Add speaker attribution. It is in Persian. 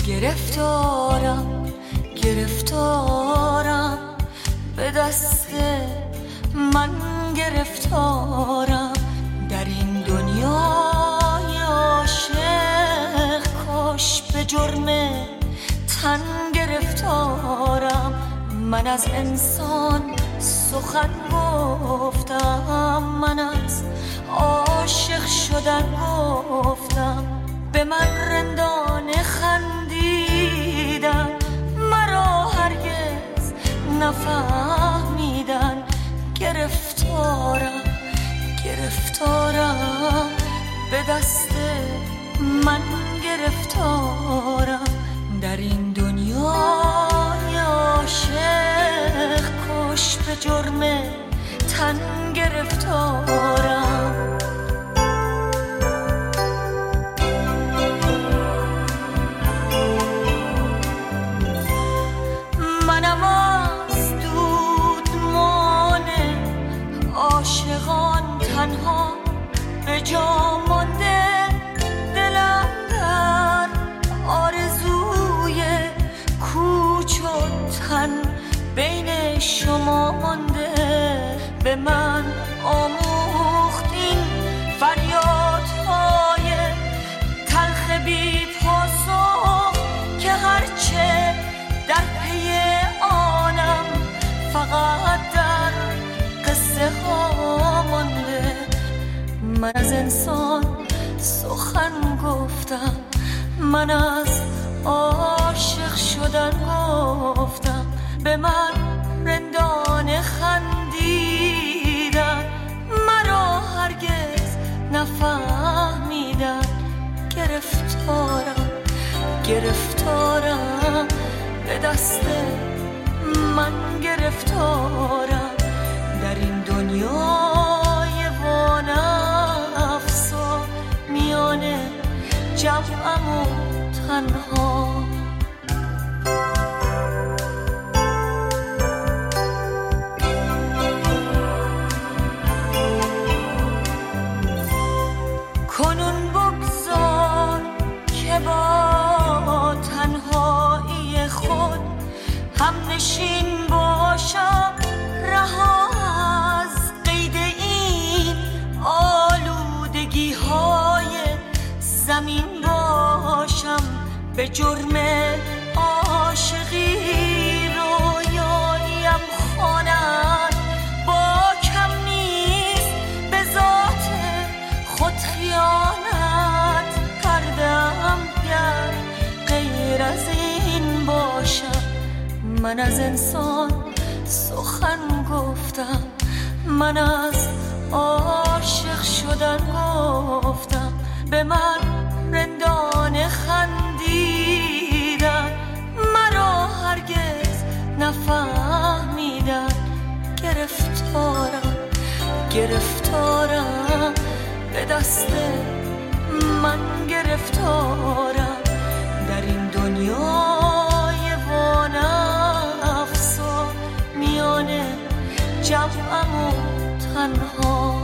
Speaker 1: گرفتارم به دست من گرفتارم در این دنیای عاشق کاش به جرم تن گرفتارم من از انسان سخن گفتم من از عاشق شدن گفتم به من رندانه خندیدن مرا هرگز نفهمیدن گرفتارم به دست من گرفتارم در این دنیای عاشق کاش به جرم تن گرفتارم منم از دودمان عاشقان تنها به جا مانده دلم در آرزوی کوچ و تن بین شما مانده به من آموختین فریادهای تلخ بی پاسخ که هرچه در پی آنم فقط در قصه ها مانده من از انسان سخن گفتم من از عاشق شدن گفتم به من رندانه خندیدن مرا هرگز نفهمیدن گرفتارم به دست من گرفتارم در این دنیای وانفسا میان جمعم و تنها کنون بگذار که با تنهایی خود هم نشین باشم رها از قید این آلودگی های زمین باشم به جرم عاشقی رویایم خواند با کم نیست به ذات خود خیانت کردم گر غیر از این باشم من از انسان سخن گفتم من از عاشق شدن گفتم به من رندانه خندیدن مرا هرگز نفهمیدن گرفتارم به دست من گرفتارم در این دنیای وانفسا میان جمعم و تنها